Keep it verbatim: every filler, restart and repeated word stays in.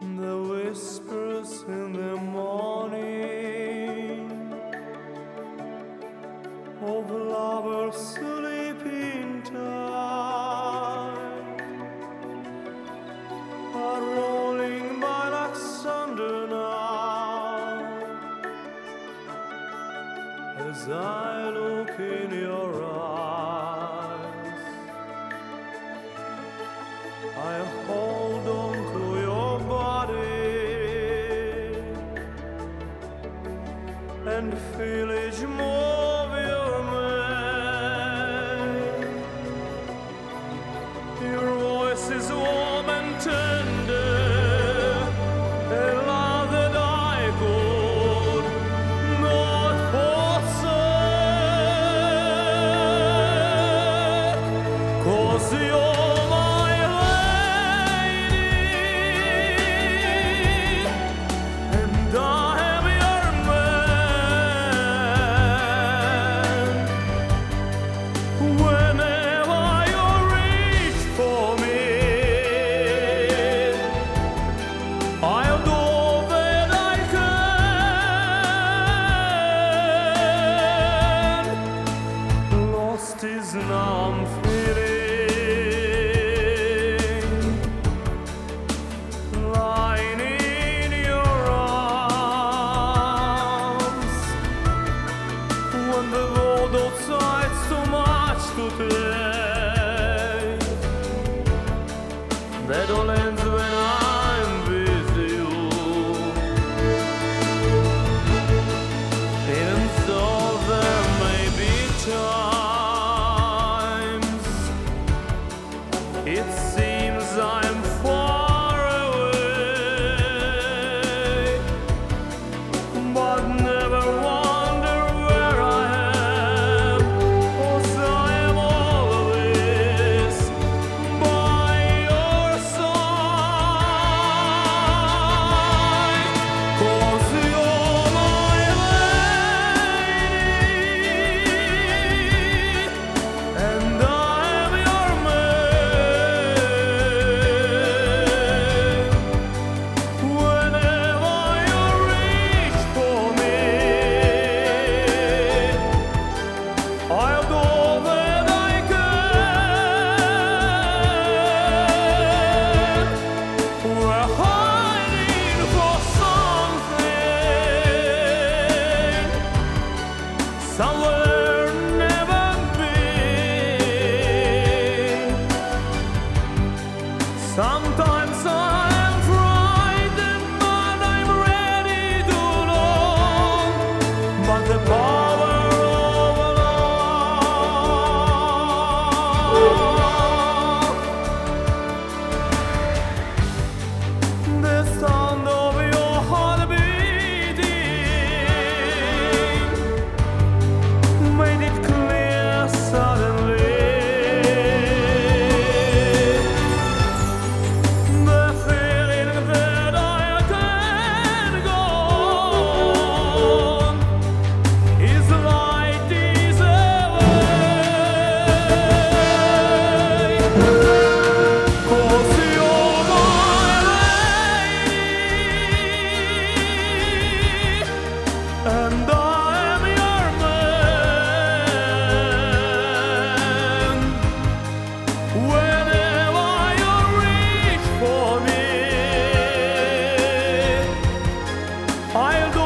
The whispers in the morning of lovers sleeping tight are rolling by like thunder now as I look in your eyes. I hold on to your body and feel each move you're made. Your voice is warm and tender, a love that I could not forsake. 'Cause you're my lady, and I am your man. Whenever you reach for me, I'll do all that I can. Lost is now I'm feeling, lying in your arms. When the world outside's too much to take, that all ends when I'm with you. Even though there may be times it seems I'm far away, but never wonder where I am, 'cause I am always by your side. 'Cause you're my lady, and I am your man. Whenever you reach for me, I'll do all that I can. We're hiding for something somewhere never been. Sometimes I'm frightened, but I'm ready to know. But the power of love, the sound of your heart beating, made it clear suddenly. The feeling that I can't go on is like this away. 'Cause you're my lady, and I am your man. Whenever you reach for me, I'll do